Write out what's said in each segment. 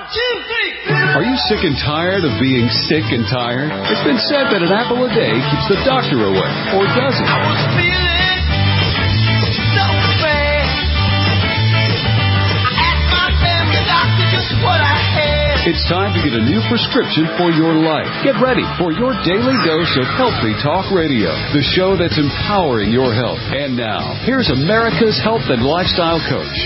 Are you sick and tired of being sick and tired? It's been said that an apple a day keeps the doctor away, or does it? I was feeling so bad. I asked my family doctor just what I had. It's time to get a new prescription for your life. Get ready for your daily dose of Healthy Talk Radio, the show that's empowering your health. And now, here's America's health and lifestyle coach.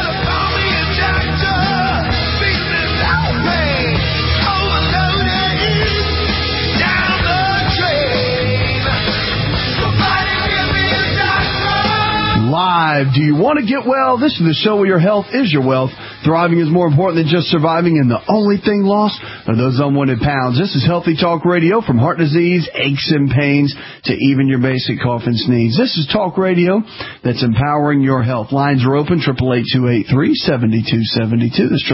Live. Do you want to get well? This is the show where your health is your wealth. Thriving is more important than just surviving, and the only thing lost are those unwanted pounds. This is Healthy Talk Radio, from heart disease, aches and pains, to even your basic cough and sneeze. This is Talk Radio that's empowering your health. Lines are open, 888-283-7272. That's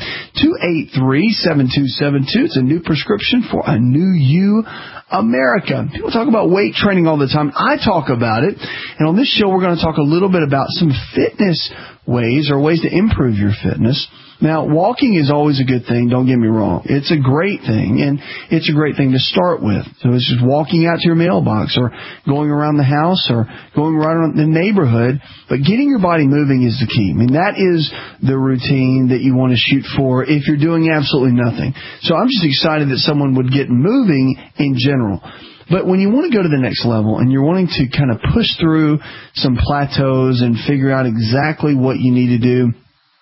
888-283-7272. It's a new prescription for a new you, America. People talk about weight training all the time. I talk about it. And on this show, we're going to talk a little bit about some fitness ways, or ways to improve your fitness. Now, walking is always a good thing, don't get me wrong. It's a great thing, and it's a great thing to start with. So it's just walking out to your mailbox, or going around the house, or going around the neighborhood. But getting your body moving is the key. I mean, that is the routine that you want to shoot for if you're doing absolutely nothing. So I'm just excited that someone would get moving in general. But when you want to go to the next level and you're wanting to kind of push through some plateaus and figure out exactly what you need to do,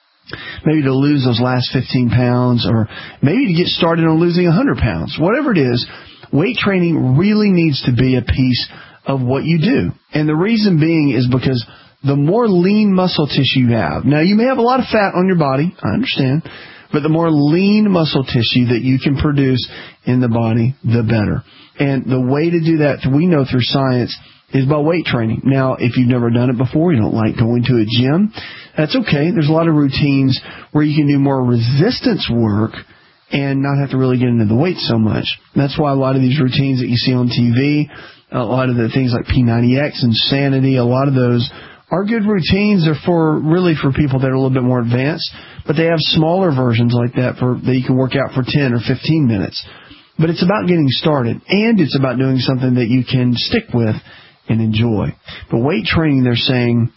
maybe to lose those last 15 pounds, or maybe to get started on losing 100 pounds, whatever it is, weight training really needs to be a piece of what you do. And the reason being is because the more lean muscle tissue you have, now you may have a lot of fat on your body, I understand, but the more lean muscle tissue that you can produce in the body, the better. And the way to do that, we know through science, is by weight training. Now, if you've never done it before, you don't like going to a gym, that's okay. There's a lot of routines where you can do more resistance work and not have to really get into the weight so much. That's why a lot of these routines that you see on TV, a lot of the things like P90X, Insanity, a lot of those are good routines. They're really for people that are a little bit more advanced, but they have smaller versions like that that you can work out for 10 or 15 minutes. But it's about getting started, and it's about doing something that you can stick with and enjoy. But weight training, they're saying,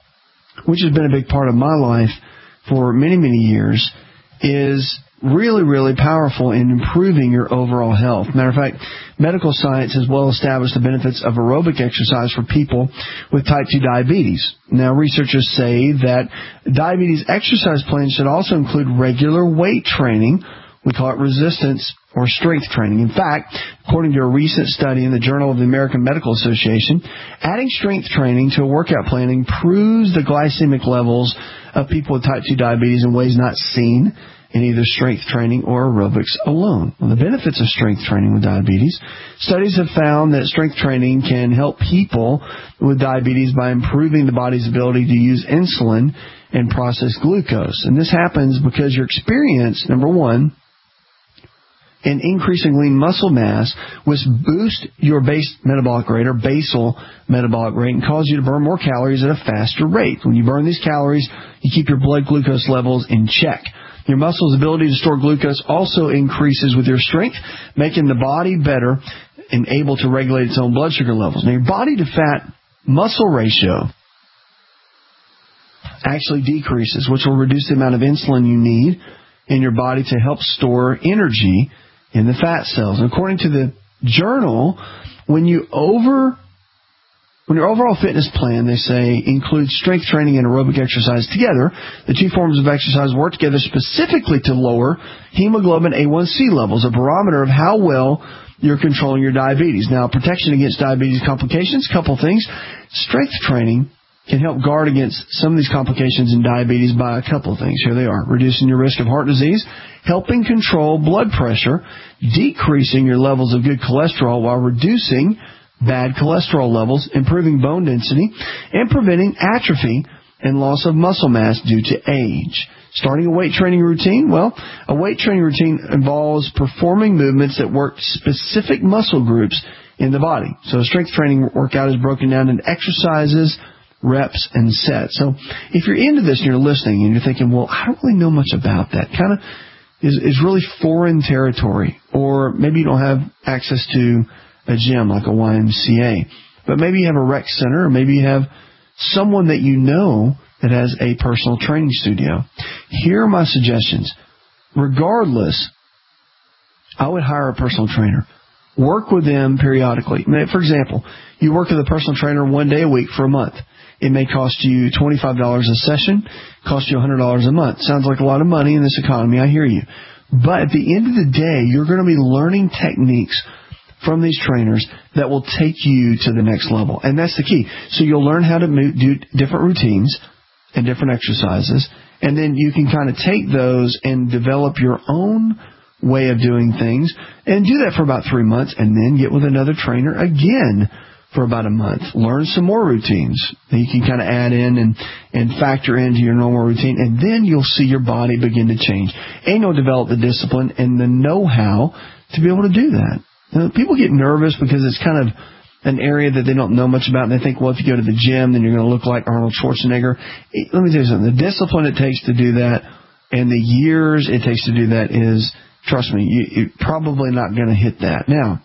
which has been a big part of my life for many, many years, is really, really powerful in improving your overall health. Matter of fact, medical science has well established the benefits of aerobic exercise for people with type 2 diabetes. Now, researchers say that diabetes exercise plans should also include regular weight training. We call it resistance or strength training. In fact, according to a recent study in the Journal of the American Medical Association, adding strength training to a workout plan improves the glycemic levels of people with type 2 diabetes in ways not seen in either strength training or aerobics alone. Well, the benefits of strength training with diabetes: studies have found that strength training can help people with diabetes by improving the body's ability to use insulin and process glucose. And this happens because your experience, number one, in increasing lean muscle mass, which boost your base metabolic rate, or basal metabolic rate, and cause you to burn more calories at a faster rate. When you burn these calories, you keep your blood glucose levels in check. Your muscle's ability to store glucose also increases with your strength, making the body better and able to regulate its own blood sugar levels. Now, your body to fat muscle ratio actually decreases, which will reduce the amount of insulin you need in your body to help store energy in the fat cells. And according to the journal, when your overall fitness plan, they say, includes strength training and aerobic exercise together, the two forms of exercise work together specifically to lower hemoglobin A1C levels, a barometer of how well you're controlling your diabetes. Now, protection against diabetes complications, couple things. Strength training can help guard against some of these complications in diabetes by a couple of things. Here they are: reducing your risk of heart disease, helping control blood pressure, decreasing your levels of good cholesterol while reducing bad cholesterol levels, improving bone density, and preventing atrophy and loss of muscle mass due to age. Starting a weight training routine? Well, a weight training routine involves performing movements that work specific muscle groups in the body. So a strength training workout is broken down into exercises, reps, and sets. So if you're into this and you're listening and you're thinking, well, I don't really know much about that, kind of is really foreign territory. Or maybe you don't have access to a gym like a YMCA. But maybe you have a rec center, or maybe you have someone that you know that has a personal training studio. Here are my suggestions. Regardless, I would hire a personal trainer. Work with them periodically. For example, you work with a personal trainer one day a week for a month. It may cost you $25 a session, cost you $100 a month. Sounds like a lot of money in this economy, I hear you. But at the end of the day, you're going to be learning techniques from these trainers that will take you to the next level. And that's the key. So you'll learn how to do different routines and different exercises, and then you can kind of take those and develop your own way of doing things and do that for about 3 months, and then get with another trainer again for about a month. Learn some more routines that you can kind of add in and factor into your normal routine, and then you'll see your body begin to change. And you'll develop the discipline and the know-how to be able to do that. Now, people get nervous because it's kind of an area that they don't know much about, and they think, well, if you go to the gym, then you're going to look like Arnold Schwarzenegger. Let me tell you something. The discipline it takes to do that and the years it takes to do that is, trust me, you're probably not going to hit that. Now,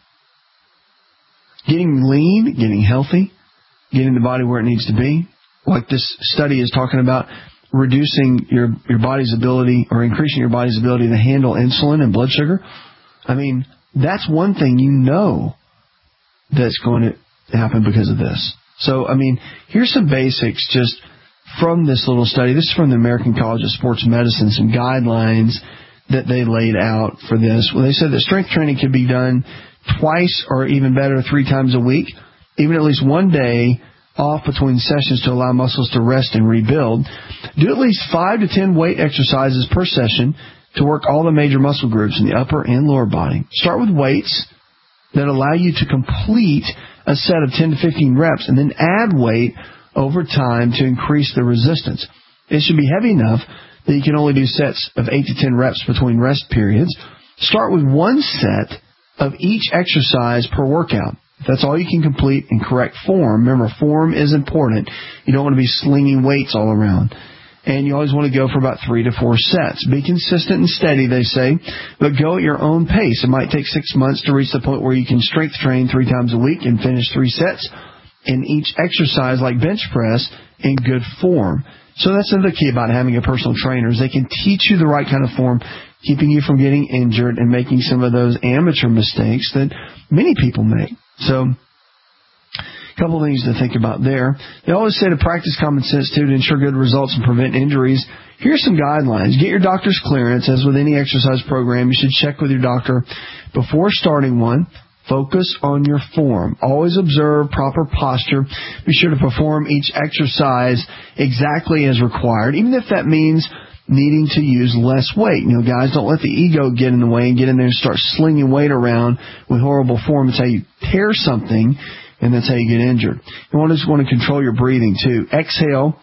getting lean, getting healthy, getting the body where it needs to be, like this study is talking about, reducing your body's ability or increasing your body's ability to handle insulin and blood sugar. I mean, that's one thing you know that's going to happen because of this. So, I mean, here's some basics just from this little study. This is from the American College of Sports Medicine, some guidelines that they laid out for this. Well, they said that strength training can be done twice or even better 3 times a week, even at least one day off between sessions to allow muscles to rest and rebuild. Do at least 5 to 10 weight exercises per session to work all the major muscle groups in the upper and lower body. Start with weights that allow you to complete a set of 10 to 15 reps, and then add weight over time to increase the resistance. It should be heavy enough that you can only do sets of 8 to 10 reps between rest periods. Start with 1 set of each exercise per workout. If that's all you can complete in correct form, remember, form is important. You don't want to be slinging weights all around. And you always want to go for about 3 to 4 sets. Be consistent and steady, they say, but go at your own pace. It might take 6 months to reach the point where you can strength train 3 times a week and finish 3 sets in each exercise, like bench press, in good form. So that's another key about having a personal trainer, is they can teach you the right kind of form, keeping you from getting injured and making some of those amateur mistakes that many people make. So, a couple of things to think about there. They always say to practice common sense, too, to ensure good results and prevent injuries. Here's some guidelines. Get your doctor's clearance. As with any exercise program, you should check with your doctor before starting one. Focus on your form. Always observe proper posture. Be sure to perform each exercise exactly as required, even if that means needing to use less weight. You know, guys, don't let the ego get in the way and get in there and start slinging weight around with horrible form. It's how you tear something, and that's how you get injured. You want to control your breathing, too. Exhale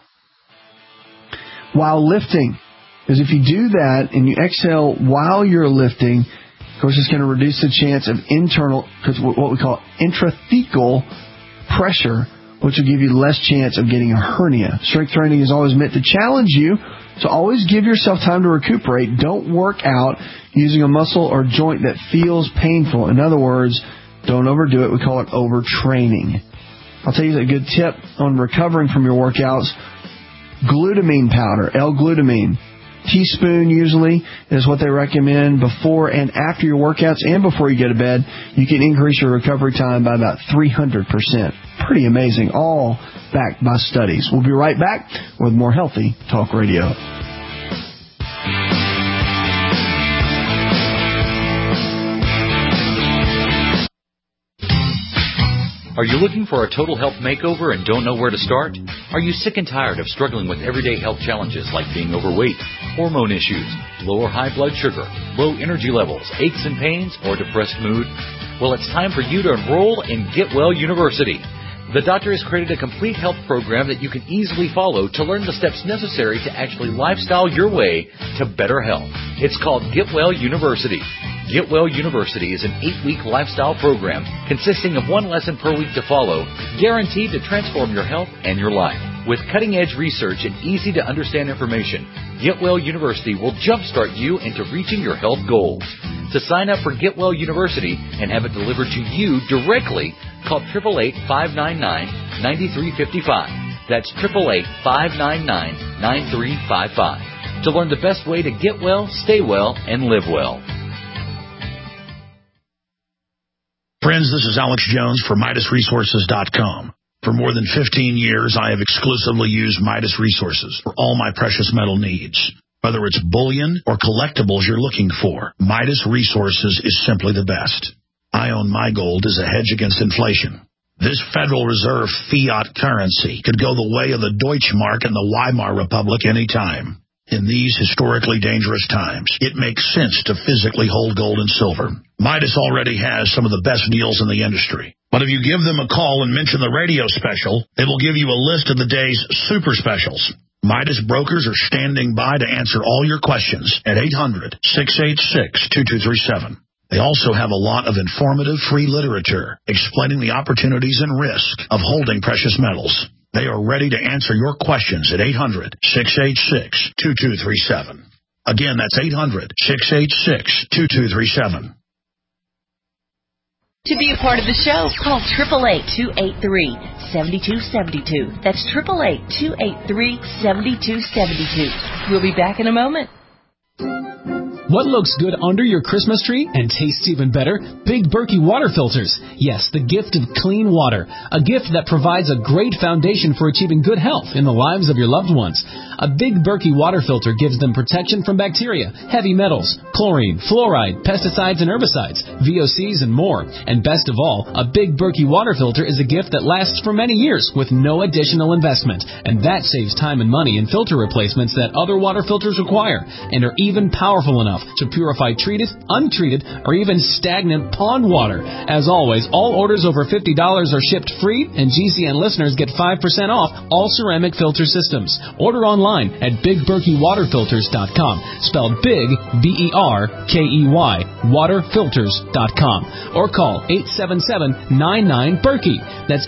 while lifting. Because if you do that and you exhale while you're lifting, of course, it's going to reduce the chance of what we call intrathecal pressure, which will give you less chance of getting a hernia. Strength training is always meant to challenge you, so always give yourself time to recuperate. Don't work out using a muscle or joint that feels painful. In other words, don't overdo it. We call it overtraining. I'll tell you a good tip on recovering from your workouts. Glutamine powder, L-glutamine. Teaspoon usually is what they recommend before and after your workouts and before you go to bed. You can increase your recovery time by about 300%. Pretty amazing. All backed by studies. We'll be right back with more Healthy Talk Radio. Are you looking for a total health makeover and don't know where to start? Are you sick and tired of struggling with everyday health challenges like being overweight, hormone issues, low or high blood sugar, low energy levels, aches and pains, or depressed mood? Well, it's time for you to enroll in Get Well University. The doctor has created a complete health program that you can easily follow to learn the steps necessary to actually lifestyle your way to better health. It's called Get Well University. Get Well University is an 8-week lifestyle program consisting of 1 lesson per week to follow, guaranteed to transform your health and your life. With cutting-edge research and easy-to-understand information, Get Well University will jumpstart you into reaching your health goals. To sign up for Get Well University and have it delivered to you directly, call 888-599-9355. That's 888-599-9355. To learn the best way to get well, stay well, and live well. Friends, this is Alex Jones for MidasResources.com. For more than 15 years, I have exclusively used Midas Resources for all my precious metal needs. Whether it's bullion or collectibles you're looking for, Midas Resources is simply the best. I own my gold as a hedge against inflation. This Federal Reserve fiat currency could go the way of the Deutschmark and the Weimar Republic any time. In these historically dangerous times, it makes sense to physically hold gold and silver. Midas already has some of the best deals in the industry. But if you give them a call and mention the radio special, they will give you a list of the day's super specials. Midas brokers are standing by to answer all your questions at 800-686-2237. They also have a lot of informative free literature explaining the opportunities and risk of holding precious metals. They are ready to answer your questions at 800-686-2237. Again, that's 800-686-2237. To be a part of the show, call 888-283-7272. That's 888-283-7272. We'll be back in a moment. What looks good under your Christmas tree and tastes even better? Big Berkey water filters. Yes, the gift of clean water. A gift that provides a great foundation for achieving good health in the lives of your loved ones. A Big Berkey water filter gives them protection from bacteria, heavy metals, chlorine, fluoride, pesticides and herbicides, VOCs, and more. And best of all, a Big Berkey water filter is a gift that lasts for many years with no additional investment. And that saves time and money in filter replacements that other water filters require and are even powerful enough to purify treated, untreated, or even stagnant pond water. As always, all orders over $50 are shipped free, and GCN listeners get 5% off all ceramic filter systems. Order online at BigBerkeyWaterFilters.com, spelled Big, B-E-R-K-E-Y, waterfilters.com, or call 877-99-BERKEY. That's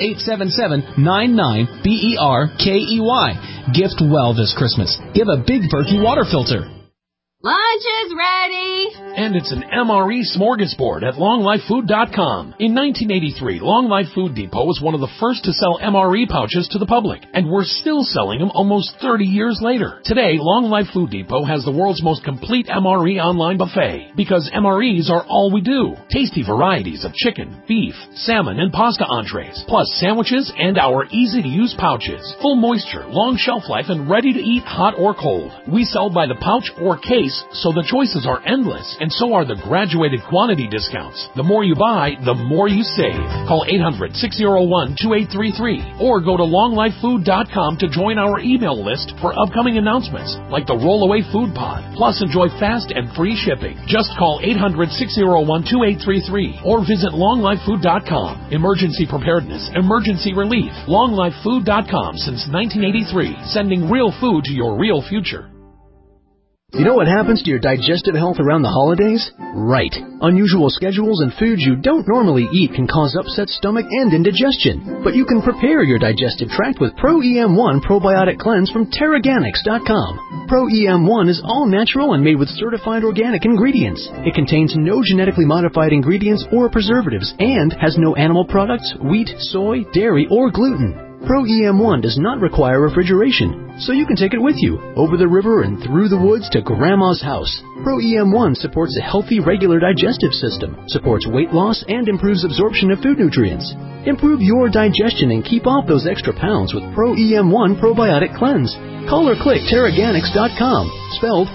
877-99-BERKEY. Gift well this Christmas. Give a Big Berkey water filter. Lunch is ready! And it's an MRE smorgasbord at LongLifeFood.com. In 1983, Long Life Food Depot was one of the first to sell MRE pouches to the public, and we're still selling them almost 30 years later. Today, Long Life Food Depot has the world's most complete MRE online buffet, because MREs are all we do. Tasty varieties of chicken, beef, salmon, and pasta entrees, plus sandwiches and our easy-to-use pouches. Full moisture, long shelf life, and ready to eat hot or cold. We sell by the pouch or case, so the choices are endless, and so are the graduated quantity discounts. The more you buy, the more you save. Call 800-601-2833 or go to longlifefood.com to join our email list for upcoming announcements like the Rollaway Food Pod. Plus, enjoy fast and free shipping. Just call 800-601-2833 or visit longlifefood.com. Emergency preparedness, emergency relief. longlifefood.com since 1983, sending real food to your real future. You know what happens to your digestive health around the holidays? Right. Unusual schedules and foods you don't normally eat can cause upset stomach and indigestion. But you can prepare your digestive tract with Pro-EM1 Probiotic Cleanse from Teraganix.com. Pro-EM1 is all natural and made with certified organic ingredients. It contains no genetically modified ingredients or preservatives and has no animal products, wheat, soy, dairy, or gluten. Pro-EM1 does not require refrigeration, so you can take it with you, over the river and through the woods to Grandma's house. Pro-EM1 supports a healthy, regular digestive system, supports weight loss, and improves absorption of food nutrients. Improve your digestion and keep off those extra pounds with Pro-EM1 Probiotic Cleanse. Call or click Teraganix.com, spelled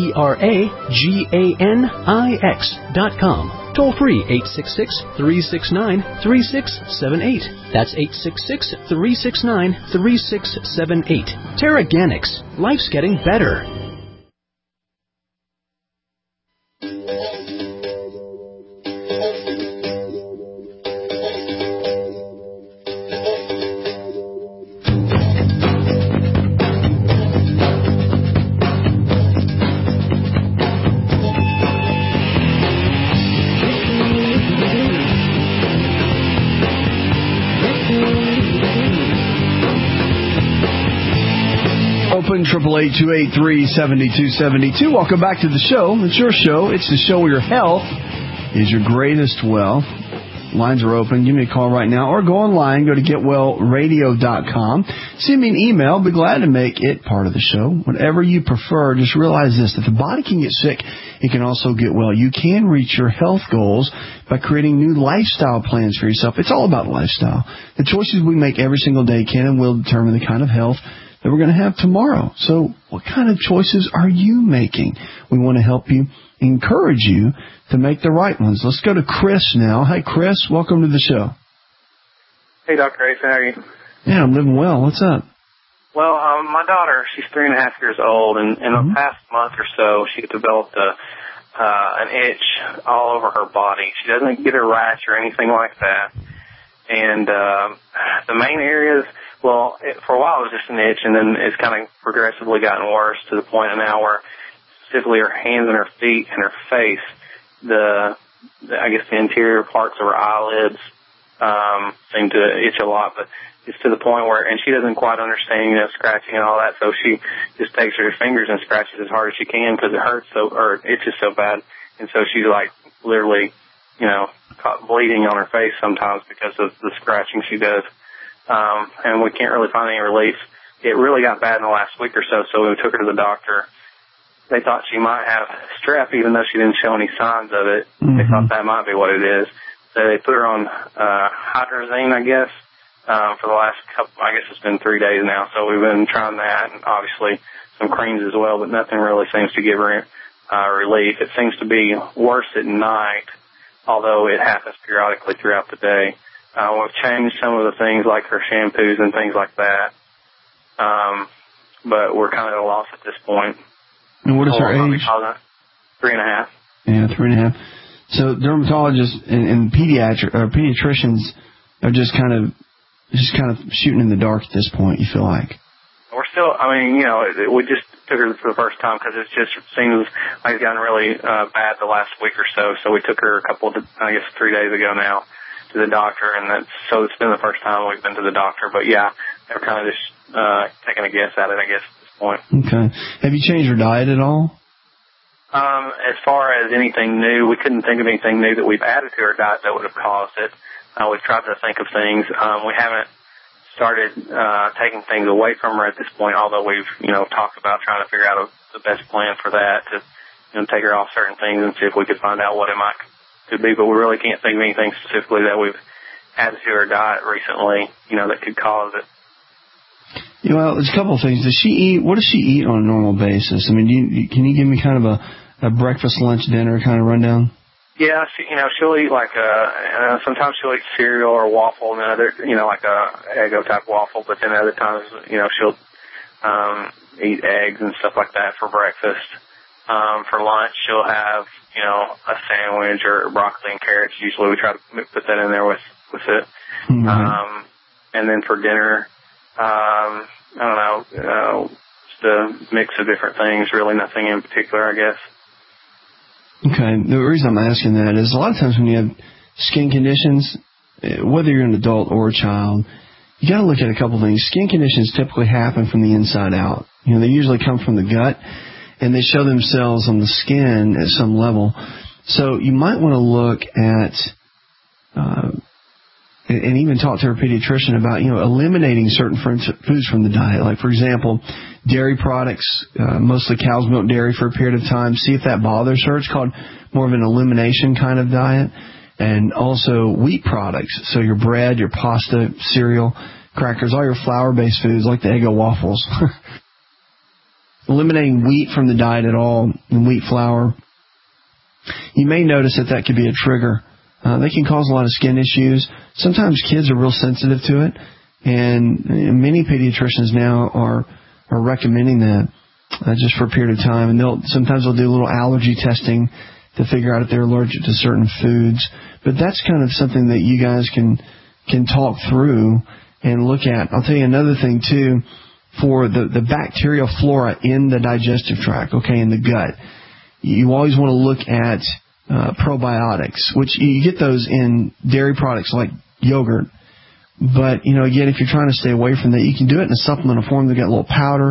Teraganix.com. Toll free 866-369-3678. That's 866-369-3678. Teraganix. Life's getting better. 1-888-283-7272. Welcome back to the show. It's your show. It's the show where your health is your greatest wealth. Lines are open. Give me a call right now or go online. Go to getwellradio.com. Send me an email. I'll be glad to make it part of the show. Whatever you prefer, just realize this, that the body can get sick. It can also get well. You can reach your health goals by creating new lifestyle plans for yourself. It's all about lifestyle. The choices we make every single day can and will determine the kind of health that we're going to have tomorrow. So what kind of choices are you making? We want to help you, encourage you to make the right ones. Let's go to Chris now. Hi, Chris. Welcome to the show. Hey, Dr. Ace. How are you? Yeah, I'm living well. What's up? Well, my daughter, she's 3.5 years old, and in the past month or so, she developed an itch all over her body. She doesn't get a rash or anything like that. And the main areas, well, for a while it was just an itch, and then it's kind of progressively gotten worse to the point now where specifically her hands and her feet and her face, the interior parts of her eyelids seem to itch a lot, but it's to the point where, and she doesn't quite understand, scratching and all that, so she just takes her fingers and scratches as hard as she can because it hurts or itches so bad, and so she's like literally, caught bleeding on her face sometimes because of the scratching she does, and we can't really find any relief. It really got bad in the last week or so, so we took her to the doctor. They thought she might have strep, even though she didn't show any signs of it. Mm-hmm. They thought that might be what it is. So they put her on hydrazine, I guess, for the last couple, I guess it's been 3 days now. So we've been trying that, and obviously some creams as well, but nothing really seems to give her relief. It seems to be worse at night, although it happens periodically throughout the day. We've changed some of the things like her shampoos and things like that, but we're kind of at a loss at this point. And what is her age? 3.5. Yeah, 3.5. So dermatologists and pediatricians are just kind of shooting in the dark at this point, you feel like? We're still, we just took her for the first time because it just seems like it's gotten really bad the last week or so. So we took her 3 days ago now to the doctor, and so it's been the first time we've been to the doctor. But yeah, they're kind of just taking a guess at it, I guess. Point. Okay. Have you changed your diet at all? As far as anything new, we couldn't think of anything new that we've added to our diet that would have caused it. We've tried to think of things. We haven't started taking things away from her at this point, although we've, talked about trying to figure out the best plan for that to, take her off certain things and see if we could find out what it could be. But we really can't think of anything specifically that we've added to her diet recently, that could cause it. Well, there's a couple of things. Does she eat? What does she eat on a normal basis? I mean, can you give me kind of a breakfast, lunch, dinner kind of rundown? Yeah, she'll eat like sometimes she'll eat cereal or waffle, and then other, like a Eggo type waffle. But then other times, she'll eat eggs and stuff like that for breakfast. For lunch, she'll have, a sandwich or broccoli and carrots. Usually, we try to put that in there with it. Mm-hmm. And then for dinner. I don't know, just a mix of different things, really nothing in particular, I guess. Okay, the reason I'm asking that is a lot of times when you have skin conditions, whether you're an adult or a child, you got to look at a couple things. Skin conditions typically happen from the inside out. They usually come from the gut, and they show themselves on the skin at some level. So you might want to look at and even talk to her pediatrician about, eliminating certain foods from the diet. Like, for example, dairy products, mostly cow's milk dairy for a period of time. See if that bothers her. It's called more of an elimination kind of diet. And also wheat products. So your bread, your pasta, cereal, crackers, all your flour-based foods like the Eggo waffles. Eliminating wheat from the diet at all and wheat flour. You may notice that could be a trigger. They can cause a lot of skin issues. Sometimes kids are real sensitive to it, and many pediatricians now are recommending that just for a period of time. And sometimes they'll do a little allergy testing to figure out if they're allergic to certain foods. But that's kind of something that you guys can talk through and look at. I'll tell you another thing too, for the bacterial flora in the digestive tract, in the gut. You always want to look at probiotics, which you get those in dairy products like yogurt. But, again, if you're trying to stay away from that, you can do it in a supplemental form. They've got a little powder,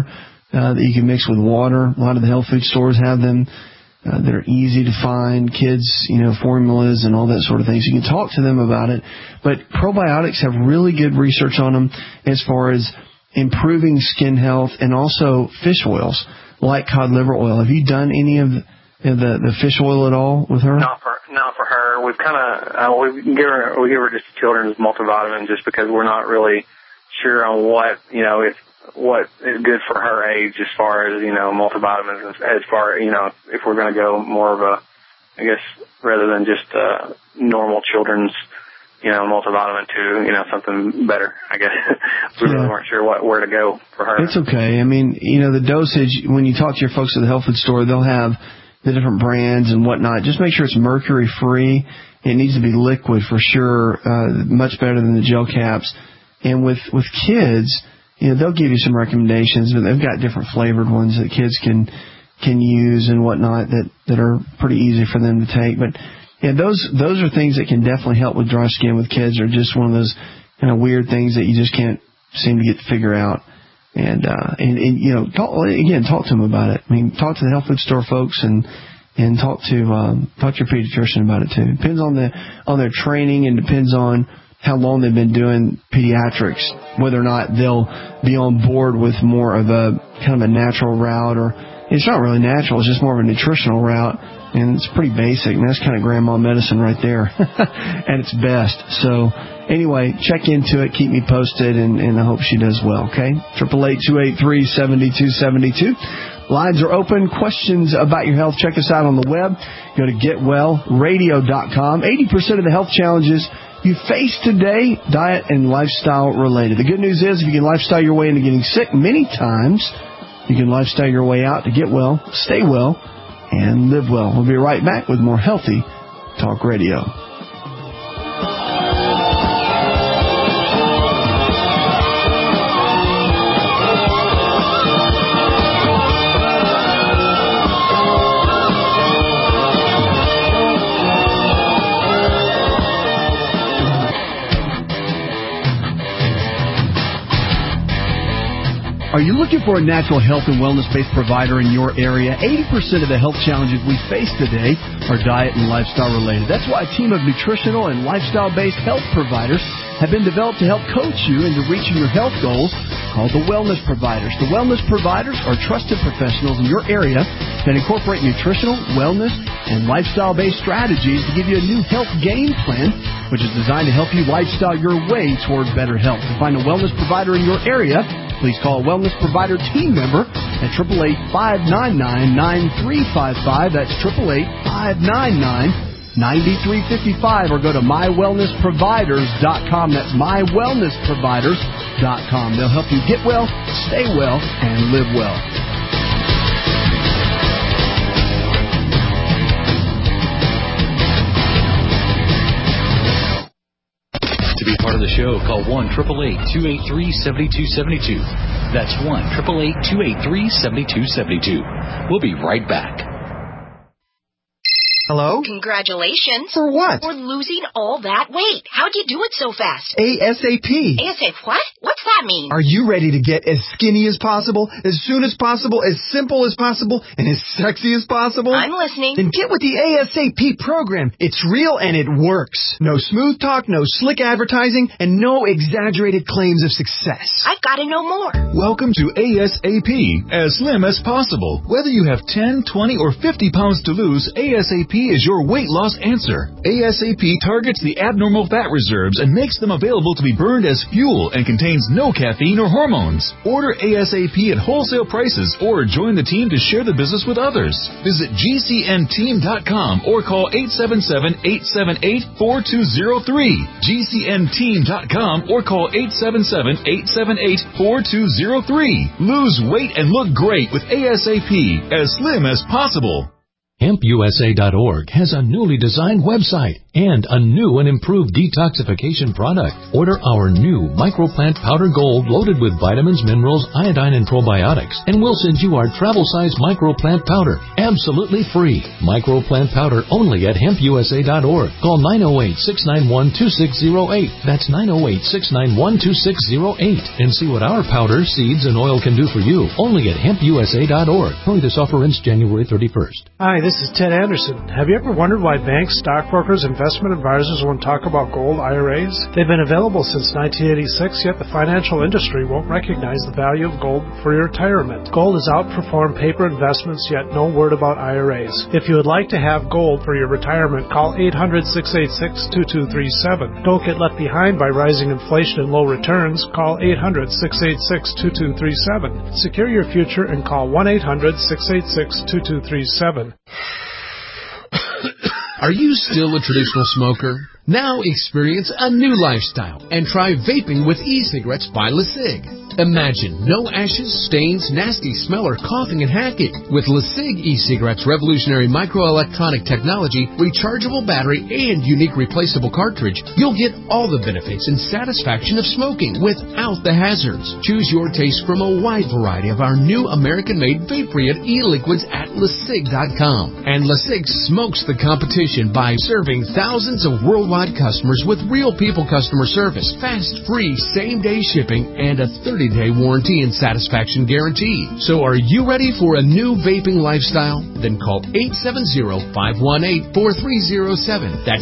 that you can mix with water. A lot of the health food stores have them that are easy to find. Kids, formulas and all that sort of thing. So you can talk to them about it. But probiotics have really good research on them as far as improving skin health, and also fish oils like cod liver oil. Have you done any of the fish oil at all with her? Not for her. We've kind of we give her just children's multivitamin just because we're not really sure on what what is good for her age as far as multivitamins, as far if we're going to go more of a, I guess, rather than just normal children's multivitamin to something better, I guess. We really weren't sure where to go for her. It's okay. I mean, the dosage, when you talk to your folks at the health food store, they'll have the different brands and whatnot. Just make sure it's mercury-free. It needs to be liquid for sure, much better than the gel caps. And with kids, they'll give you some recommendations, but they've got different flavored ones that kids can use and whatnot that are pretty easy for them to take. But yeah, those are things that can definitely help with dry skin with kids, or just one of those kind of weird things that you just can't seem to get to figure out. And talk to them about it. I mean, talk to the health food store folks and talk to your pediatrician about it too. It depends on their training, and depends on how long they've been doing pediatrics, whether or not they'll be on board with more of a kind of a natural route, or it's not really natural, it's just more of a nutritional route, and it's pretty basic, and that's kind of grandma medicine right there at its best. So anyway, check into it, keep me posted, and I hope she does well, okay? 888-283-7272. Lines are open. Questions about your health, check us out on the web. Go to getwellradio.com. 80% of the health challenges you face today, diet and lifestyle related. The good news is, if you can lifestyle your way into getting sick, many times you can lifestyle your way out to get well, stay well, and live well. We'll be right back with more Healthy Talk Radio. Are you looking for a natural health and wellness-based provider in your area? 80% of the health challenges we face today are diet and lifestyle related. That's why a team of nutritional and lifestyle-based health providers have been developed to help coach you into reaching your health goals, called the Wellness Providers. The Wellness Providers are trusted professionals in your area that incorporate nutritional, wellness, and lifestyle-based strategies to give you a new health game plan, which is designed to help you lifestyle your way toward better health. To find a wellness provider in your area, please call a Wellness Provider team member at 888-599-9355. That's 888-599-9355. Or go to mywellnessproviders.com. That's mywellnessproviders.com. They'll help you get well, stay well, and live well. To be part of the show, call 1-888-283-7272. That's 1-888-283-7272. We'll be right back. Hello? Congratulations. For what? For losing all that weight. How'd you do it so fast? ASAP. ASAP what? What's that mean? Are you ready to get as skinny as possible, as soon as possible, as simple as possible, and as sexy as possible? I'm listening. Then get with the ASAP program. It's real and it works. No smooth talk, no slick advertising, and no exaggerated claims of success. I've got to know more. Welcome to ASAP, as slim as possible. Whether you have 10, 20, or 50 pounds to lose, ASAP is your weight loss answer. ASAP targets the abnormal fat reserves and makes them available to be burned as fuel and contains no caffeine or hormones. Order ASAP at wholesale prices or join the team to share the business with others. Visit GCNteam.com or call 877-878-4203. GCNteam.com or call 877-878-4203. Lose weight and look great with ASAP, as slim as possible. HempUSA.org has a newly designed website and a new and improved detoxification product. Order our new Microplant Powder Gold loaded with vitamins, minerals, iodine, and probiotics, and we'll send you our travel-size Microplant Powder absolutely free. Microplant Powder only at HempUSA.org. Call 908-691-2608. That's 908-691-2608. And see what our powder, seeds, and oil can do for you only at HempUSA.org. Only this offer ends January 31st. Hi, this is Ted Anderson. Have you ever wondered why banks, stockbrokers, investment advisors won't talk about gold IRAs? They've been available since 1986, yet the financial industry won't recognize the value of gold for your retirement. Gold has outperformed paper investments, yet no word about IRAs. If you would like to have gold for your retirement, call 800-686-2237. Don't get left behind by rising inflation and low returns. Call 800-686-2237. Secure your future and call 1-800-686-2237. Are you still a traditional smoker? Now experience a new lifestyle and try vaping with e-cigarettes by LeSig. Imagine no ashes, stains, nasty smell, or coughing and hacking. With LeSig e-cigarettes' revolutionary microelectronic technology, rechargeable battery, and unique replaceable cartridge, you'll get all the benefits and satisfaction of smoking without the hazards. Choose your taste from a wide variety of our new American-made vape-free e-liquids at LeSig.com. And LeSig smokes the competition by serving thousands of worldwide customers with real people customer service, fast, free, same-day shipping, and a 30-day warranty and satisfaction guarantee. So are you ready for a new vaping lifestyle? Then call 870-518-4307. That's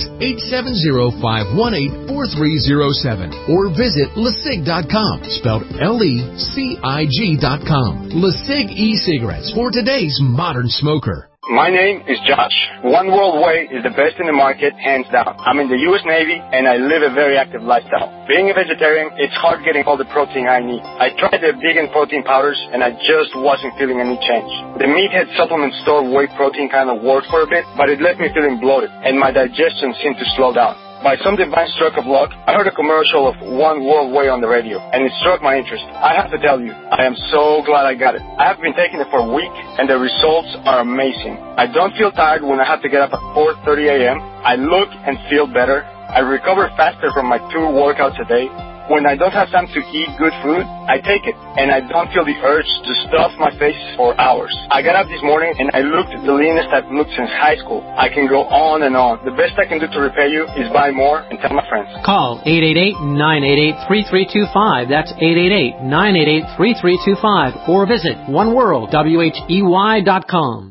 870-518-4307. Or visit LeSig.com, spelled LECIG.com. LeSig e-cigarettes for today's modern smoker. My name is Josh. One World Way is the best in the market, hands down. I'm in the U.S. Navy, and I live a very active lifestyle. Being a vegetarian, it's hard getting all the protein I need. I tried the vegan protein powders, and I just wasn't feeling any change. The Meathead supplement store whey protein kind of worked for a bit, but it left me feeling bloated, and my digestion seemed to slow down. By some divine stroke of luck, I heard a commercial of One World Way on the radio, and it struck my interest. I have to tell you, I am so glad I got it. I have been taking it for a week, and the results are amazing. I don't feel tired when I have to get up at 4:30 a.m. I look and feel better. I recover faster from my 2 workouts a day. When I don't have time to eat good food, I take it, and I don't feel the urge to stuff my face for hours. I got up this morning, and I looked the leanest I've looked since high school. I can go on and on. The best I can do to repay you is buy more and tell my friends. Call 888-988-3325. That's 888-988-3325. Or visit oneworldwhey.com.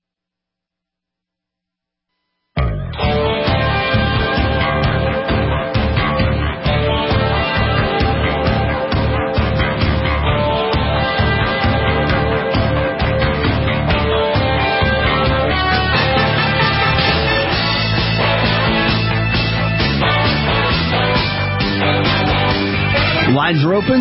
Lines are open,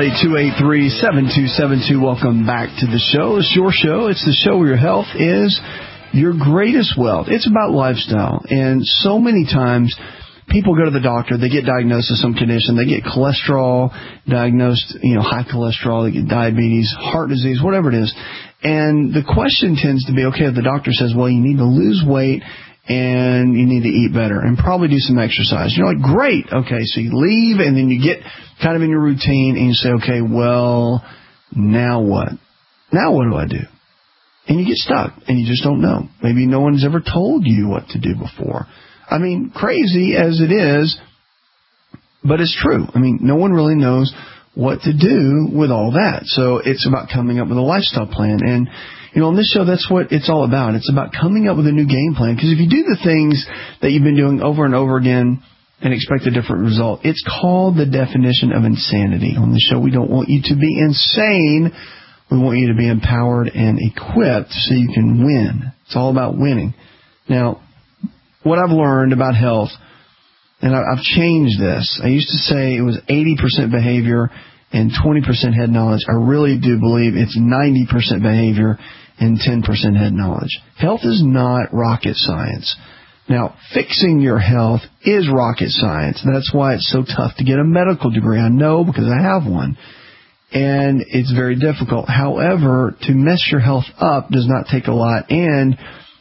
888-283-7272. Welcome back to the show. It's your show. It's the show where your health is your greatest wealth. It's about lifestyle. And so many times people go to the doctor, they get diagnosed with some condition, they get cholesterol diagnosed, high cholesterol, they get diabetes, heart disease, whatever it is. And the question tends to be, okay, the doctor says, well, you need to lose weight and you need to eat better and probably do some exercise. You're like, great. Okay, so you leave and then you get kind of in your routine and you say, okay, well, now what? Now what do I do? And you get stuck and you just don't know. Maybe no one's ever told you what to do before. I mean, crazy as it is, but it's true. I mean, no one really knows what to do with all that. So it's about coming up with a lifestyle plan. And on this show, that's what it's all about. It's about coming up with a new game plan. Because if you do the things that you've been doing over and over again and expect a different result, it's called the definition of insanity. On the show, we don't want you to be insane. We want you to be empowered and equipped so you can win. It's all about winning. Now, what I've learned about health, and I've changed this. I used to say it was 80% behavior and 20% head knowledge. I really do believe it's 90% behavior and 10% head knowledge. Health is not rocket science. Now, fixing your health is rocket science. That's why it's so tough to get a medical degree. I know because I have one. And it's very difficult. However, to mess your health up does not take a lot. And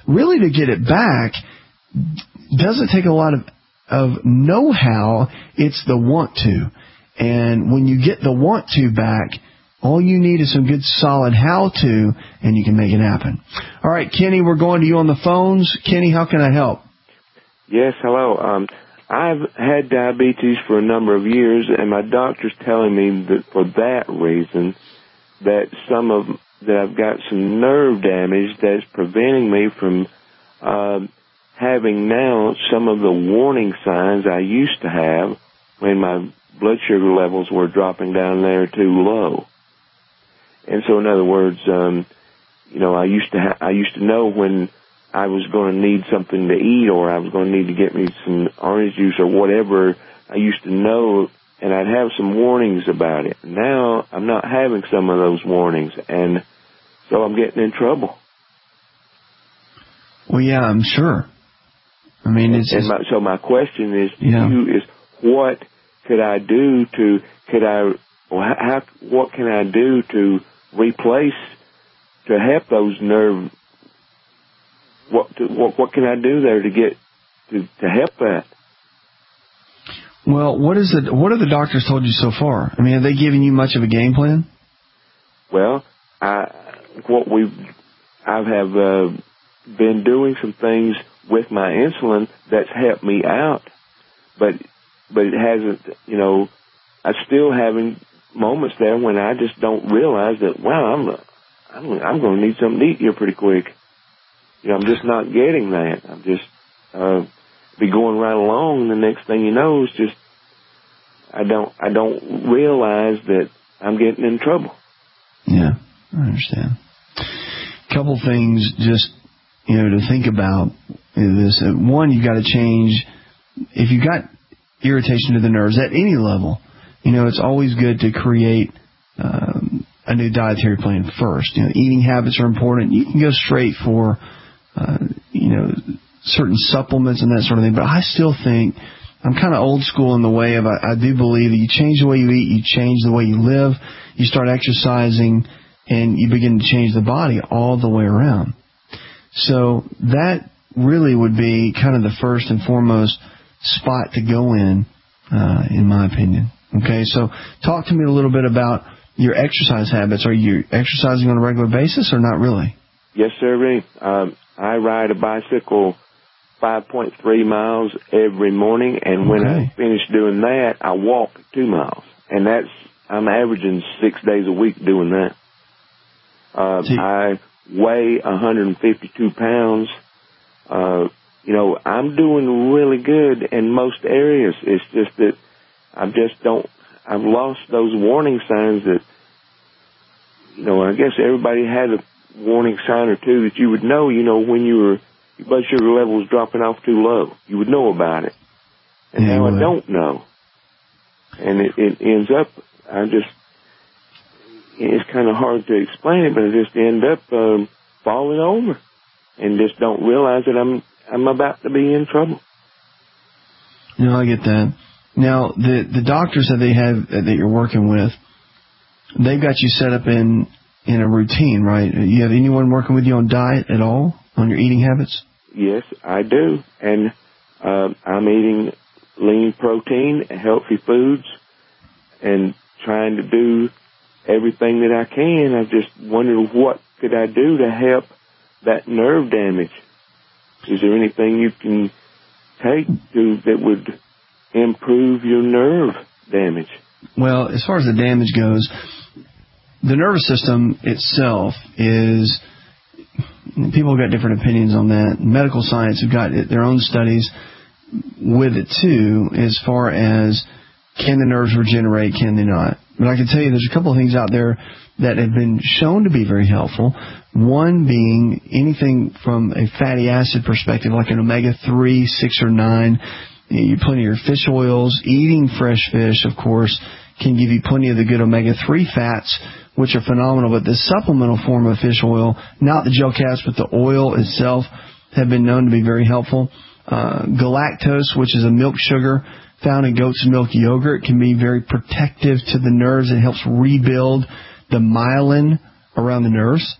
really to get it back doesn't take a lot of know-how. It's the want to. And when you get the want to back, all you need is some good solid how-to, and you can make it happen. All right, Kenny, we're going to you on the phones. Kenny, how can I help? Yes, hello. I've had diabetes for a number of years, and my doctor's telling me that for that reason that I've got some nerve damage that's preventing me from having now some of the warning signs I used to have when my blood sugar levels were dropping down there too low. And so, in other words, I used to know when I was going to need something to eat, or I was going to need to get me some orange juice or whatever. I used to know, and I'd have some warnings about it. Now I'm not having some of those warnings, and so I'm getting in trouble. Well, yeah, I'm sure. I mean, so my question is to you is, what could I do what can I do to replace, to help those nerve? What can I do there to get to help that? Well, what have the doctors told you so far? I mean, have they given you much of a game plan? Well, I have been doing some things with my insulin that's helped me out, but it hasn't. I'm still having moments there when I just don't realize that. Wow, I'm going to need something to eat here pretty quick. I'm just not getting that. I'm just be going right along, and the next thing you know is just I don't realize that I'm getting in trouble. Yeah, I understand. A couple things just to think about this. One, you've got to change. If you've got irritation to the nerves at any level, it's always good to create a new dietary plan first. Eating habits are important. You can go straight for certain supplements and that sort of thing, but I still think I'm kind of old school in the way of I do believe that you change the way you eat, you change the way you live, you start exercising, and you begin to change the body all the way around. So that really would be kind of the first and foremost spot to go in my opinion. Okay, so talk to me a little bit about your exercise habits. Are you exercising on a regular basis or not really? Yes, sir. I ride a bicycle 5.3 miles every morning, and when I finish doing that, I walk 2 miles. And I'm averaging 6 days a week doing that. I weigh 152 pounds. I'm doing really good in most areas. It's just that I've lost those warning signs that, I guess everybody had a warning sign or two that you would know, when your blood sugar level was dropping off too low. You would know about it. And now I don't know. And it ends up, it's kind of hard to explain it, but I just end up falling over and just don't realize that I'm about to be in trouble. No, I get that. Now, the doctors that you're working with, they've got you set up in a routine, right? You have anyone working with you on diet at all, on your eating habits? Yes, I do. And I'm eating lean protein, healthy foods, and trying to do everything that I can. I just wondered what could I do to help that nerve damage. Is there anything you can take that would improve your nerve damage? Well, as far as the damage goes, the nervous system itself is, people have got different opinions on that. Medical science have got their own studies with it too, as far as can the nerves regenerate, can they not? But I can tell you there's a couple of things out there that have been shown to be very helpful. One being anything from a fatty acid perspective, like an omega-3, 6, or 9. You plenty of your fish oils. Eating fresh fish, of course, can give you plenty of the good omega-3 fats, which are phenomenal. But the supplemental form of fish oil, not the gel caps, but the oil itself, have been known to be very helpful. Galactose, which is a milk sugar found in goat's milk yogurt, can be very protective to the nerves. It helps rebuild the myelin around the nerves.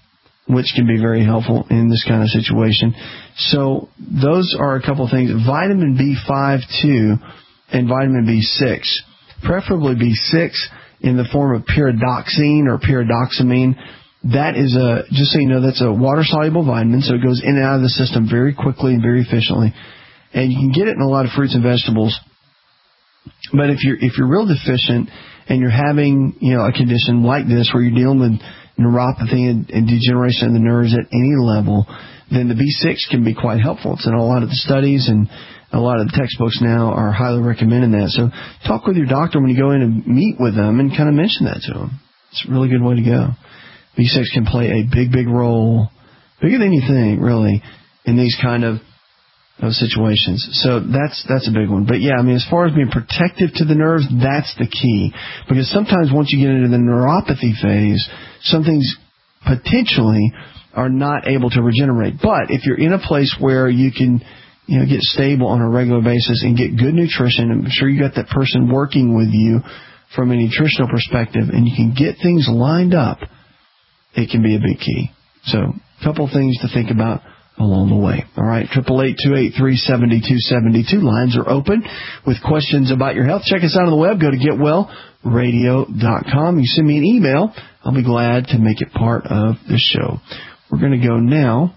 which can be very helpful in this kind of situation. So those are a couple of things. Vitamin B5 too, and vitamin B6, preferably B6 in the form of pyridoxine or pyridoxamine. That is just so you know, that's a water-soluble vitamin, so it goes in and out of the system very quickly and very efficiently. And you can get it in a lot of fruits and vegetables. But if you're real deficient and you're having, a condition like this where you're dealing with neuropathy and degeneration of the nerves at any level, then the B6 can be quite helpful. It's in a lot of the studies, and a lot of the textbooks now are highly recommending that. So talk with your doctor when you go in and meet with them and kind of mention that to them. It's a really good way to go. B6 can play a big, big role, bigger than you think, really, in these kind of situations. So that's a big one. But yeah, as far as being protective to the nerves, that's the key. Because sometimes once you get into the neuropathy phase, some things potentially are not able to regenerate. But if you're in a place where you can, get stable on a regular basis and get good nutrition, I'm sure you got that person working with you from a nutritional perspective, and you can get things lined up, it can be a big key. So a couple things to think about along the way. All right, 888-283-7272. Lines are open with questions about your health. Check us out on the web. Go to GetWellRadio.com. You send me an email. I'll be glad to make it part of the show. We're going to go now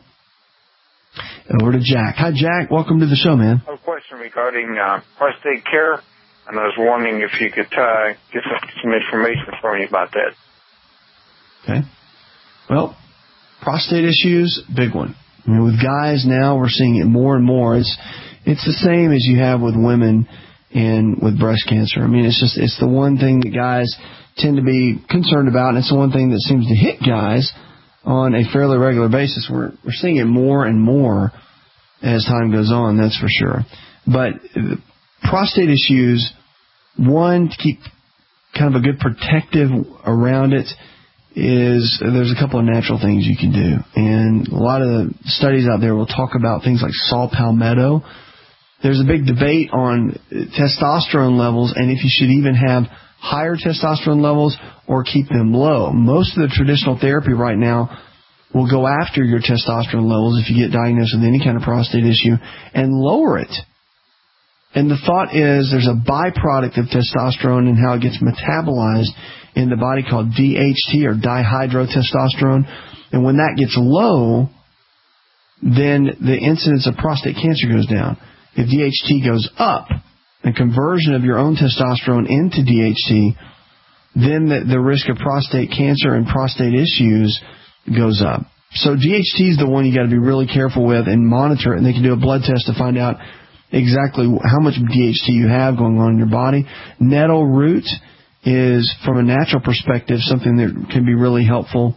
over to Jack. Hi, Jack. Welcome to the show, man. I have a question regarding prostate care, and I was wondering if you could get some information for me about that. Okay. Well, prostate issues, big one. With guys now, we're seeing it more and more. It's the same as you have with women and with breast cancer. It's the one thing that guys tend to be concerned about, and it's the one thing that seems to hit guys on a fairly regular basis. We're seeing it more and more as time goes on, that's for sure. But prostate issues, one, to keep kind of a good protective around it, there's a couple of natural things you can do. And a lot of the studies out there will talk about things like saw palmetto. There's a big debate on testosterone levels and if you should even have higher testosterone levels or keep them low. Most of the traditional therapy right now will go after your testosterone levels if you get diagnosed with any kind of prostate issue and lower it. And the thought is there's a byproduct of testosterone and how it gets metabolized in the body called DHT or dihydrotestosterone. And when that gets low, then the incidence of prostate cancer goes down. If DHT goes up, the conversion of your own testosterone into DHT, then the risk of prostate cancer and prostate issues goes up. So DHT is the one you got to be really careful with and monitor it. And they can do a blood test to find out exactly how much DHT you have going on in your body. Nettle root is, from a natural perspective, something that can be really helpful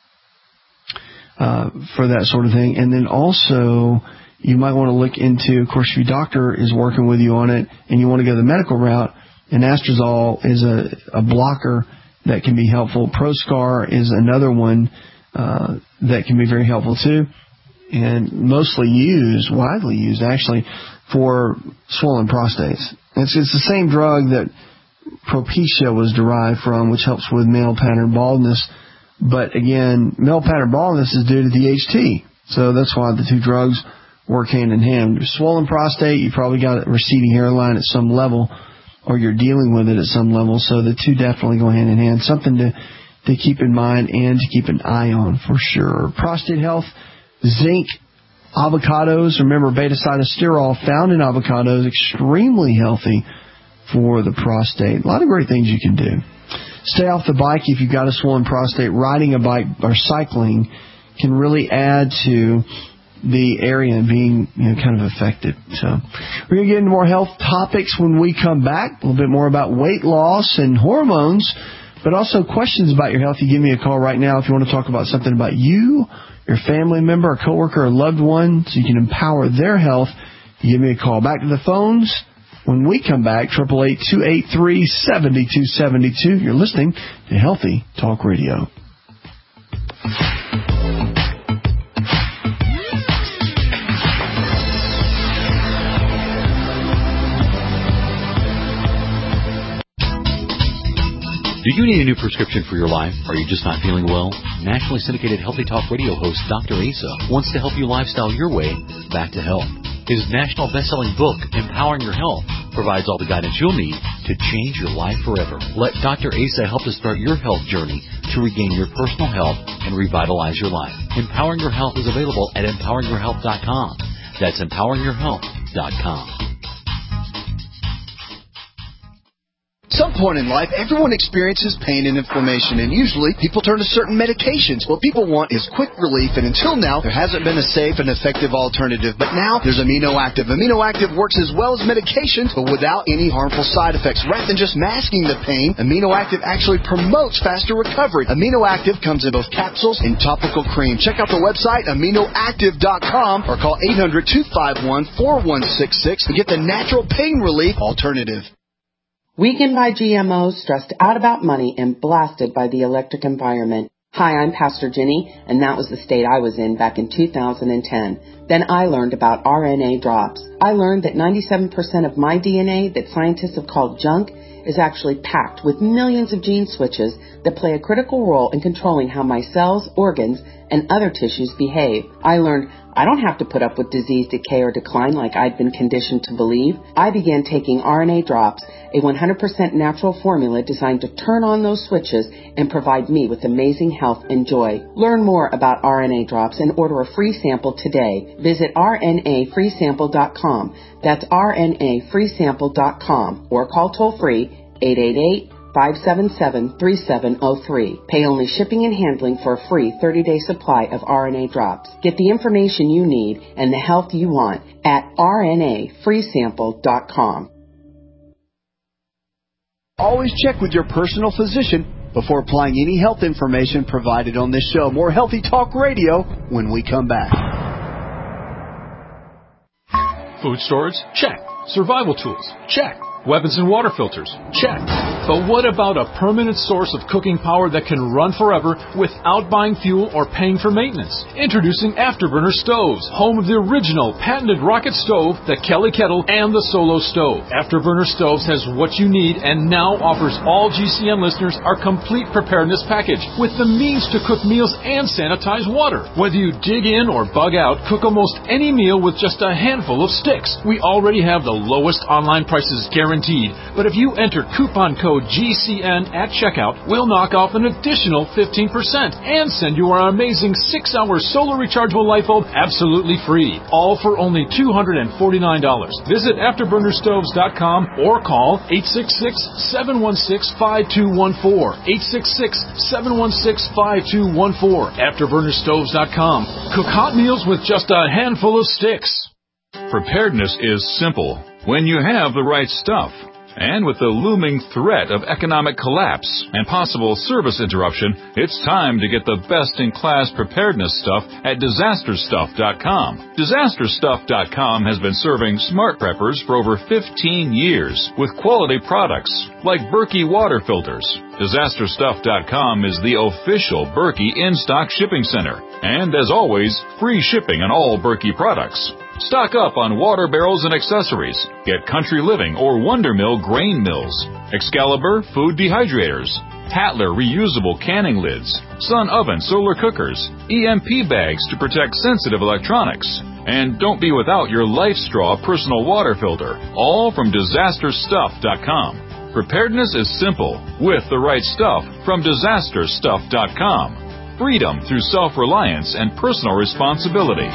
for that sort of thing. And then also, you might want to look into, of course, if your doctor is working with you on it and you want to go the medical route, anastrozole is a blocker that can be helpful. Proscar is another one that can be very helpful too, and widely used actually, for swollen prostates. It's the same drug that Propecia was derived from, which helps with male pattern baldness. But again, male pattern baldness is due to DHT. So that's why the two drugs work hand in hand. Swollen prostate, you probably got a receding hairline at some level, or you're dealing with it at some level. So the two definitely go hand in hand. Something to keep in mind and to keep an eye on for sure. Prostate health, zinc, avocados. Remember, beta-sitosterol found in avocados, extremely healthy for the prostate. A lot of great things you can do. Stay off the bike if you've got a swollen prostate. Riding a bike or cycling can really add to the area being kind of affected. So we're going to get into more health topics when we come back. A little bit more about weight loss and hormones, but also questions about your health. You give me a call right now if you want to talk about something about you, your family member, a coworker, or loved one, so you can empower their health. You give me a call. Back to the phones when we come back. 888-283-7272. You're listening to Healthy Talk Radio. Do you need a new prescription for your life? Are you just not feeling well? Nationally syndicated Healthy Talk radio host Dr. Asa wants to help you lifestyle your way back to health. His national best-selling book, Empowering Your Health, provides all the guidance you'll need to change your life forever. Let Dr. Asa help to start your health journey to regain your personal health and revitalize your life. Empowering Your Health is available at empoweringyourhealth.com. That's empoweringyourhealth.com. At some point in life, everyone experiences pain and inflammation, and usually people turn to certain medications. What people want is quick relief, and until now, there hasn't been a safe and effective alternative. But now, there's Amino Active. Amino Active works as well as medications, but without any harmful side effects. Rather than just masking the pain, Amino Active actually promotes faster recovery. Amino Active comes in both capsules and topical cream. Check out the website, aminoactive.com, or call 800-251-4166 to get the natural pain relief alternative. Weakened by GMOs, stressed out about money, and blasted by the electric environment. Hi, I'm Pastor Jenny, and that was the state I was in back in 2010. Then I learned about RNA drops. I learned that 97% of my DNA that scientists have called junk is actually packed with millions of gene switches that play a critical role in controlling how my cells, organs, and other tissues behave. I learned I don't have to put up with disease, decay, or decline like I'd been conditioned to believe. I began taking RNA drops, a 100% natural formula designed to turn on those switches and provide me with amazing health and joy. Learn more about RNA drops and order a free sample today. Visit rnafreesample.com. That's rnafreesample.com, or call toll-free 888-577-3703. Pay only shipping and handling for a free 30-day supply of RNA drops. Get the information you need and the health you want at rnafreesample.com. Always check with your personal physician before applying any health information provided on this show. More Healthy Talk Radio when we come back. Food storage? Check. Survival tools? Check. Weapons and water filters? Check. But what about a permanent source of cooking power that can run forever without buying fuel or paying for maintenance? Introducing Afterburner Stoves, home of the original patented rocket stove, the Kelly Kettle, and the Solo Stove. Afterburner Stoves has what you need and now offers all GCN listeners our complete preparedness package with the means to cook meals and sanitize water. Whether you dig in or bug out, cook almost any meal with just a handful of sticks. We already have the lowest online prices guaranteed. But if you enter coupon code GCN at checkout, we'll knock off an additional 15% and send you our amazing 6-hour solar rechargeable light bulb absolutely free. All for only $249. Visit AfterburnerStoves.com or call 866-716-5214. 866-716-5214. AfterburnerStoves.com. Cook hot meals with just a handful of sticks. Preparedness is simple when you have the right stuff. And with the looming threat of economic collapse and possible service interruption, it's time to get the best-in-class preparedness stuff at DisasterStuff.com. DisasterStuff.com has been serving smart preppers for over 15 years with quality products like Berkey water filters. DisasterStuff.com is the official Berkey in-stock shipping center. And as always, free shipping on all Berkey products. Stock up on water barrels and accessories. Get Country Living or Wonder Mill grain mills, Excalibur food dehydrators, Hatler reusable canning lids, Sun Oven solar cookers, EMP bags to protect sensitive electronics. And don't be without your Life Straw personal water filter, all from DisasterStuff.com. Preparedness is simple with the right stuff from DisasterStuff.com. Freedom through self-reliance and personal responsibility.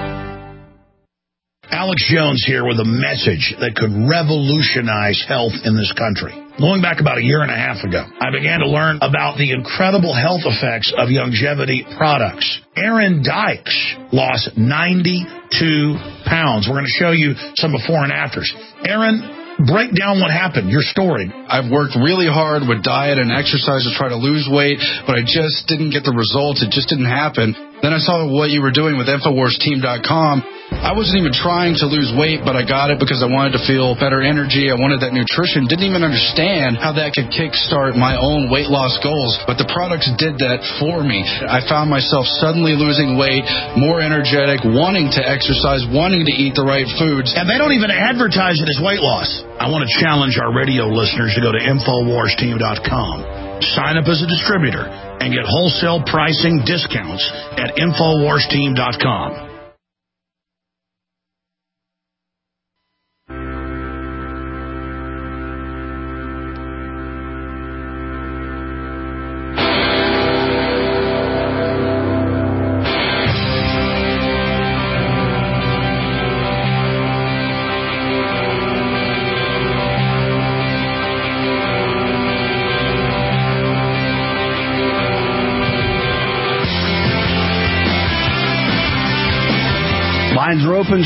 Alex Jones here with a message that could revolutionize health in this country. Going back about a year and a half ago, I began to learn about the incredible health effects of longevity products. Aaron Dykes lost 92 pounds. We're going to show you some before and afters. Aaron, break down what happened, your story. I've worked really hard with diet and exercise to try to lose weight, but I just didn't get the results. It just didn't happen. Then I saw what you were doing with InfoWarsTeam.com. I wasn't even trying to lose weight, but I got it because I wanted to feel better energy. I wanted that nutrition. Didn't even understand how that could kickstart my own weight loss goals, but the products did that for me. I found myself suddenly losing weight, more energetic, wanting to exercise, wanting to eat the right foods. And they don't even advertise it as weight loss. I want to challenge our radio listeners to go to InfoWarsTeam.com. Sign up as a distributor and get wholesale pricing discounts at InfoWarsTeam.com. Lines are open,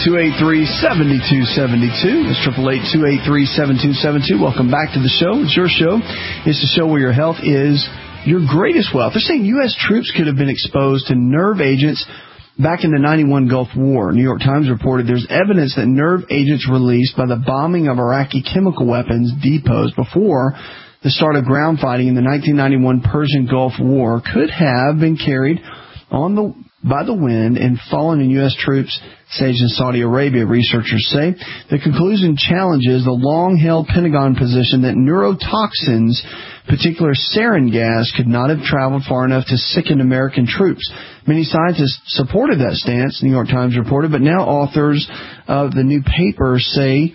888-283-7272. It's 888-283-7272. Welcome back to the show. It's your show. It's the show where your health is your greatest wealth. They're saying U.S. troops could have been exposed to nerve agents back in the 91 Gulf War. New York Times reported there's evidence that nerve agents released by the bombing of Iraqi chemical weapons depots before the start of ground fighting in the 1991 Persian Gulf War could have been carried by the wind and fallen in U.S. troops staged in Saudi Arabia, researchers say. The conclusion challenges the long-held Pentagon position that neurotoxins, particular sarin gas, could not have traveled far enough to sicken American troops. Many scientists supported that stance, New York Times reported, but now authors of the new paper say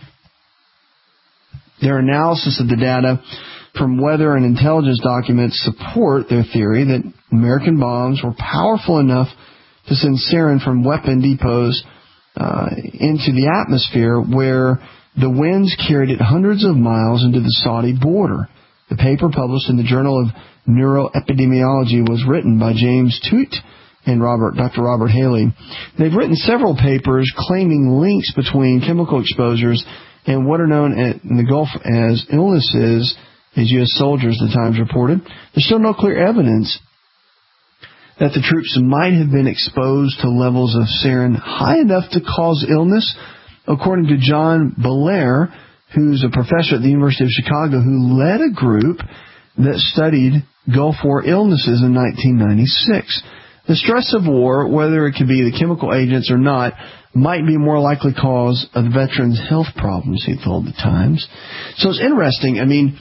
their analysis of the data from weather and intelligence documents support their theory that American bombs were powerful enough to send sarin from weapon depots into the atmosphere where the winds carried it hundreds of miles into the Saudi border. The paper, published in the Journal of Neuroepidemiology, was written by James Tuit and Dr. Robert Haley. They've written several papers claiming links between chemical exposures and what are known in the Gulf as illnesses as U.S. soldiers, the Times reported. There's still no clear evidence that the troops might have been exposed to levels of sarin high enough to cause illness, according to John Belair, who's a professor at the University of Chicago who led a group that studied Gulf War illnesses in 1996. The stress of war, whether it could be the chemical agents or not, might be more likely cause of the veterans' health problems, he told the Times. So it's interesting. I mean,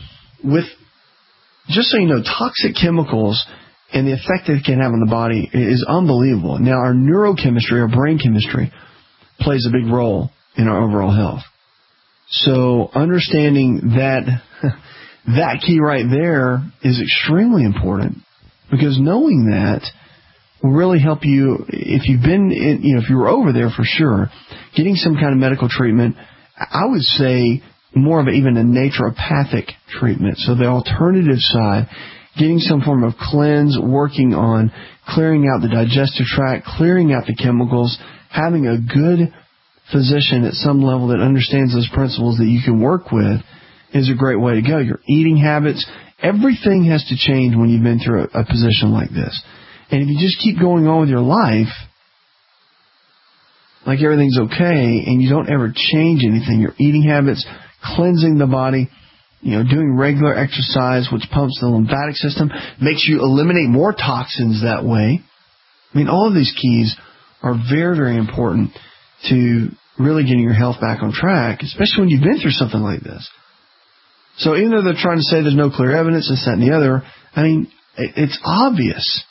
just so you know, toxic chemicals and the effect that it can have on the body is unbelievable. Now, our neurochemistry, our brain chemistry, plays a big role in our overall health. So understanding that key right there is extremely important, because knowing that will really help you if you've been if you were over there for sure, getting some kind of medical treatment. I would say more of even a naturopathic treatment. So the alternative side, getting some form of cleanse, working on clearing out the digestive tract, clearing out the chemicals, having a good physician at some level that understands those principles that you can work with is a great way to go. Your eating habits, everything has to change when you've been through a position like this. And if you just keep going on with your life like everything's okay and you don't ever change anything, your eating habits, cleansing the body, doing regular exercise, which pumps the lymphatic system, makes you eliminate more toxins that way. I mean, all of these keys are very, very important to really getting your health back on track, especially when you've been through something like this. So even though they're trying to say there's no clear evidence, this, that, and the other, I mean, it's obvious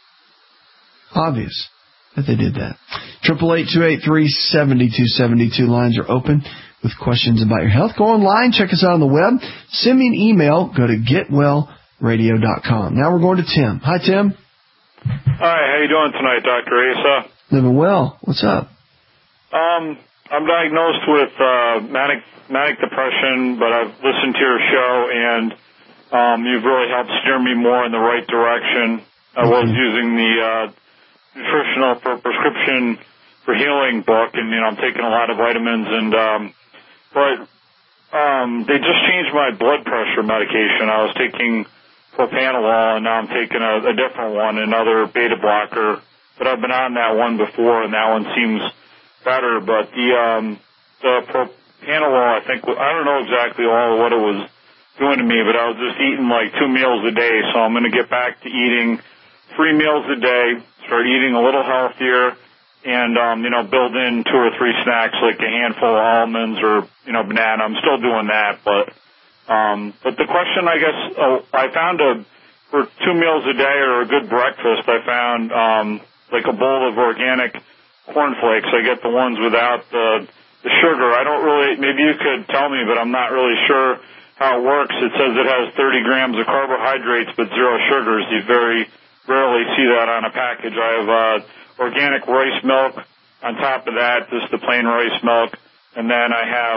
that they did that. 888-283-7272. Lines are open with questions about your health. Go online, check us out on the web. Send me an email. Go to getwellradio.com. Now we're going to Tim. Hi, Tim. Hi, how you doing tonight, Dr. Asa? Living well. What's up? I'm diagnosed with manic depression, but I've listened to your show, and you've really helped steer me more in the right direction. I was using the nutritional prescription for healing book, and I'm taking a lot of vitamins, and but they just changed my blood pressure medication. I was taking propanolol, and now I'm taking a different one, another beta blocker. But I've been on that one before, and that one seems better. But the propanolol, I don't know exactly all what it was doing to me, but I was just eating like 2 meals a day. So I'm going to get back to eating 3 meals a day, start eating a little healthier, and, build in 2 or 3 snacks, like a handful of almonds or, banana. I'm still doing that, but But the question, I guess, I found for 2 meals a day or a good breakfast, I found like a bowl of organic cornflakes. I get the ones without the sugar. I don't really, maybe you could tell me, but I'm not really sure how it works. It says it has 30 grams of carbohydrates but 0 sugars. You very rarely see that on a package. I have organic rice milk on top of that, just the plain rice milk, and then I have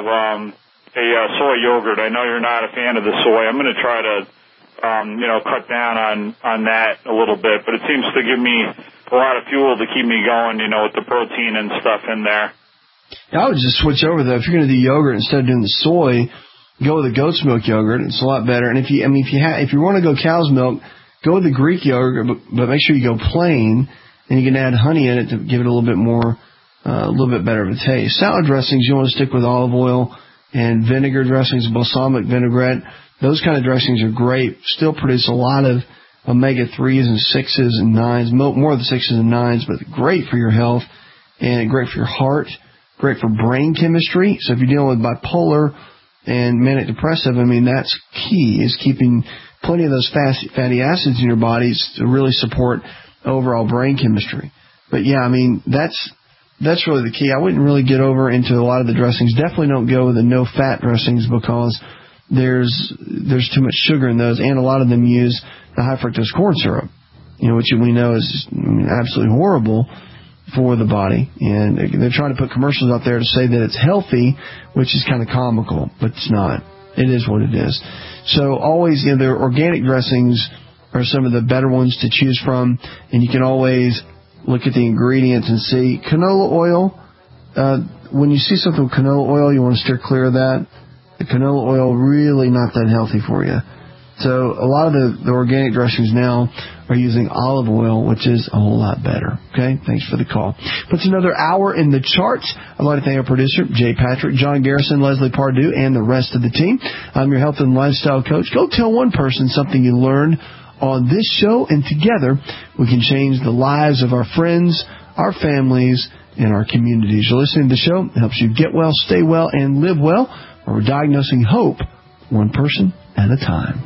a soy yogurt. I know you're not a fan of the soy. I'm going to try to cut down on that a little bit, but it seems to give me a lot of fuel to keep me going, with the protein and stuff in there. I would just switch over, though. If you're going to do yogurt instead of doing the soy, go with the goat's milk yogurt. It's a lot better. And if you want to go cow's milk, go with the Greek yogurt, but make sure you go plain, and you can add honey in it to give it a little bit more, a little bit better of a taste. Salad dressings, you want to stick with olive oil and vinegar dressings, balsamic vinaigrette. Those kind of dressings are great. Still produce a lot of omega-3s and 6s and 9s, more of the 6s and 9s, but great for your health and great for your heart, great for brain chemistry. So if you're dealing with bipolar and manic depressive, that's key, is keeping plenty of those fatty acids in your bodies to really support overall brain chemistry. But yeah, that's really the key. I wouldn't really get over into a lot of the dressings. Definitely don't go with the no-fat dressings because there's too much sugar in those, and a lot of them use the high fructose corn syrup, which we know is absolutely horrible for the body. And they're trying to put commercials out there to say that it's healthy, which is kind of comical, but it's not. It is what it is. So always, the organic dressings are some of the better ones to choose from, and you can always look at the ingredients and see. Canola oil, when you see something with canola oil, you want to steer clear of that. The canola oil really not that healthy for you. So a lot of the organic dressings now are using olive oil, which is a whole lot better. Okay, thanks for the call. Puts another hour in the charts. I'd like to thank our producer, Jay Patrick, John Garrison, Leslie Pardue, and the rest of the team. I'm your health and lifestyle coach. Go tell one person something you learned on this show, and together we can change the lives of our friends, our families, and our communities. You're listening to the show. It helps you get well, stay well, and live well. We're diagnosing hope one person at a time.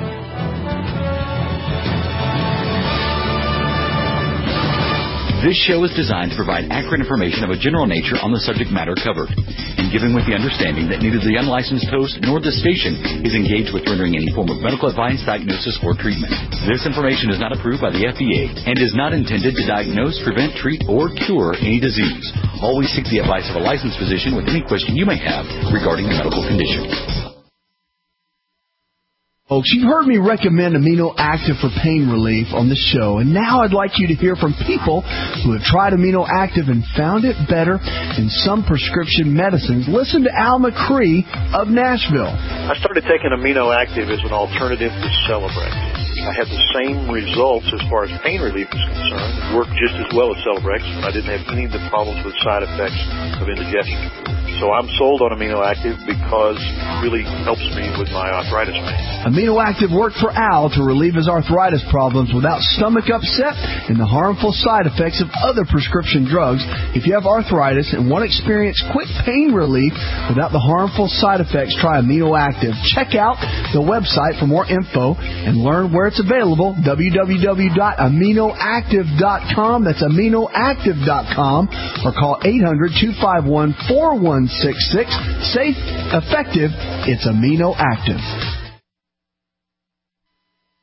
This show is designed to provide accurate information of a general nature on the subject matter covered, and given with the understanding that neither the unlicensed host nor the station is engaged with rendering any form of medical advice, diagnosis, or treatment. This information is not approved by the FDA and is not intended to diagnose, prevent, treat, or cure any disease. Always seek the advice of a licensed physician with any question you may have regarding a medical condition. Folks, you've heard me recommend Amino Active for pain relief on this show, and now I'd like you to hear from people who have tried Amino Active and found it better than some prescription medicines. Listen to Al McCree of Nashville. I started taking Amino Active as an alternative to Celebrex. I had the same results as far as pain relief is concerned. It worked just as well as Celebrex, but I didn't have any of the problems with side effects of indigestion. So I'm sold on Amino Active because it really helps me with my arthritis pain. Amino Active worked for Al to relieve his arthritis problems without stomach upset and the harmful side effects of other prescription drugs. If you have arthritis and want to experience quick pain relief without the harmful side effects, try Amino Active. Check out the website for more info and learn where it's available, www.aminoactive.com. That's aminoactive.com, or call 800-251-4166. Safe, effective, it's Amino Active.